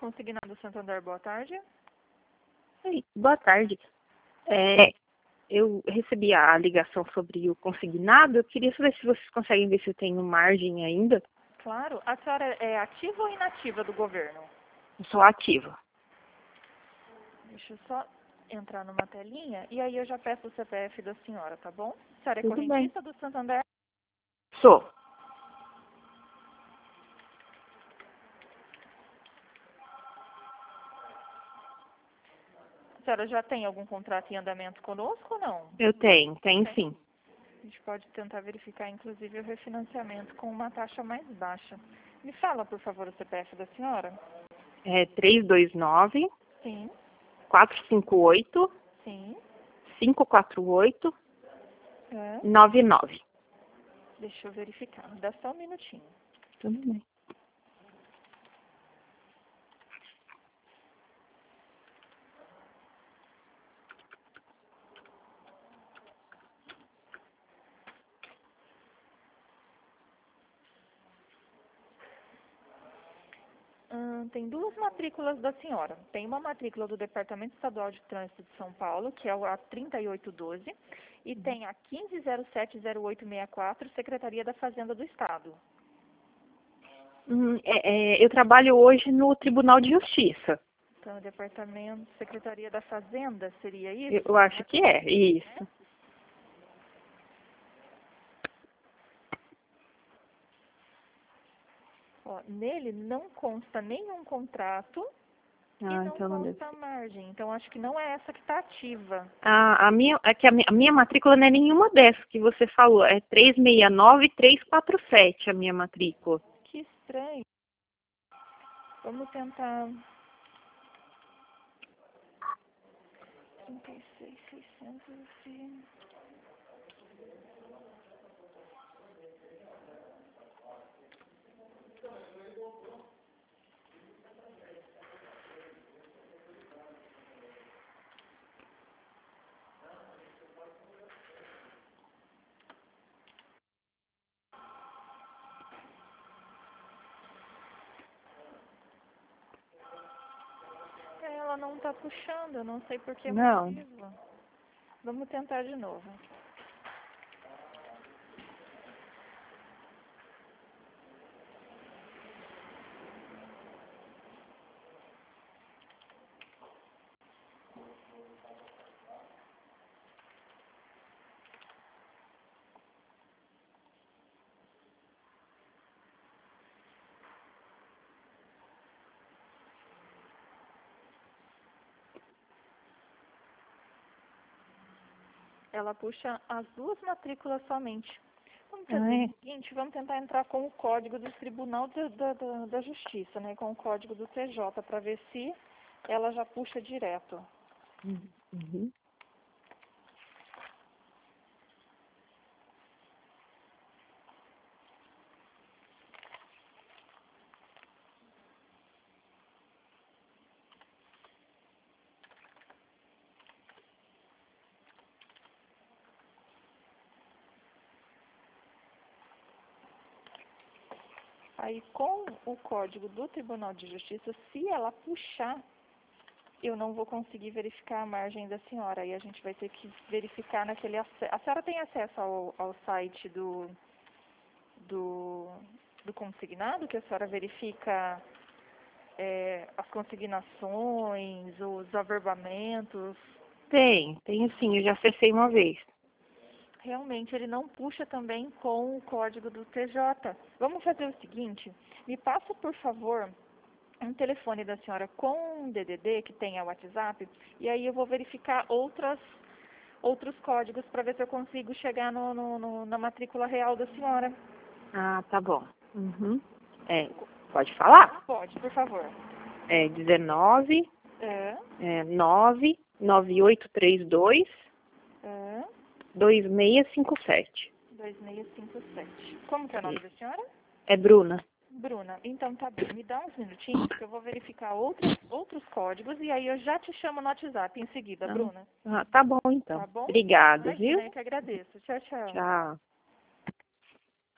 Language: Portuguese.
Consignado Santander, boa tarde. Oi, boa tarde. Eu recebi a ligação sobre o consignado. Eu queria saber se vocês conseguem ver se eu tenho margem ainda. Claro. A senhora é ativa ou inativa do governo? Eu sou ativa. Deixa eu só entrar numa telinha e aí eu já peço o CPF da senhora, tá bom? A senhora é Tudo bem. correntista do Santander? Sou. A senhora já tem algum contrato em andamento conosco ou não? Eu tenho sim. A gente pode tentar verificar, inclusive, o refinanciamento com uma taxa mais baixa. Me fala, por favor, o CPF da senhora? É 329 Sim, 458 sim. 548 É. 99. Deixa eu verificar. Me dá só um minutinho. Tudo bem. Tem duas matrículas da senhora. Tem uma matrícula do Departamento Estadual de Trânsito de São Paulo, que é a 3812, e tem a 15070864, Secretaria da Fazenda do Estado. Eu trabalho hoje no Tribunal de Justiça. Então, Departamento, Secretaria da Fazenda, seria isso? Eu acho que é, isso. Ó, nele não consta nenhum contrato e não Então não deve consta a margem. Então, acho que não é essa que está ativa. A minha matrícula não é nenhuma dessas que você falou. É 369 347 a minha matrícula. Que estranho. Vamos tentar. 36.600 e... Ela não está puxando, eu não sei por que Não. motivo. Vamos tentar de novo. Ela puxa as duas matrículas somente. Vamos fazer o seguinte, vamos tentar entrar com o código do Tribunal da Justiça, né? Com o código do TJ, para ver se ela já puxa direto. Uhum. Aí, com o código do Tribunal de Justiça, se ela puxar, eu não vou conseguir verificar a margem da senhora. Aí a gente vai ter que verificar naquele acesso. A senhora tem acesso ao site do consignado, que a senhora verifica as consignações, os averbamentos? Tenho sim, eu já acessei uma vez. Realmente, ele não puxa também com o código do TJ. Vamos fazer o seguinte, me passa, por favor, um telefone da senhora com um DDD que tenha WhatsApp, e aí eu vou verificar outros códigos para ver se eu consigo chegar na matrícula real da senhora. Ah, tá bom. Uhum. Pode falar? Pode, por favor. 19 É, 9 9832 é, 2657. 2657. Como que é o nome da senhora? É Bruna. Bruna, então tá bem. Me dá uns minutinhos que eu vou verificar outros códigos e aí eu já te chamo no WhatsApp em seguida, Bruna. Tá bom então. Tá bom? Obrigada, viu? Imagina, eu que agradeço. Tchau, tchau. Tchau.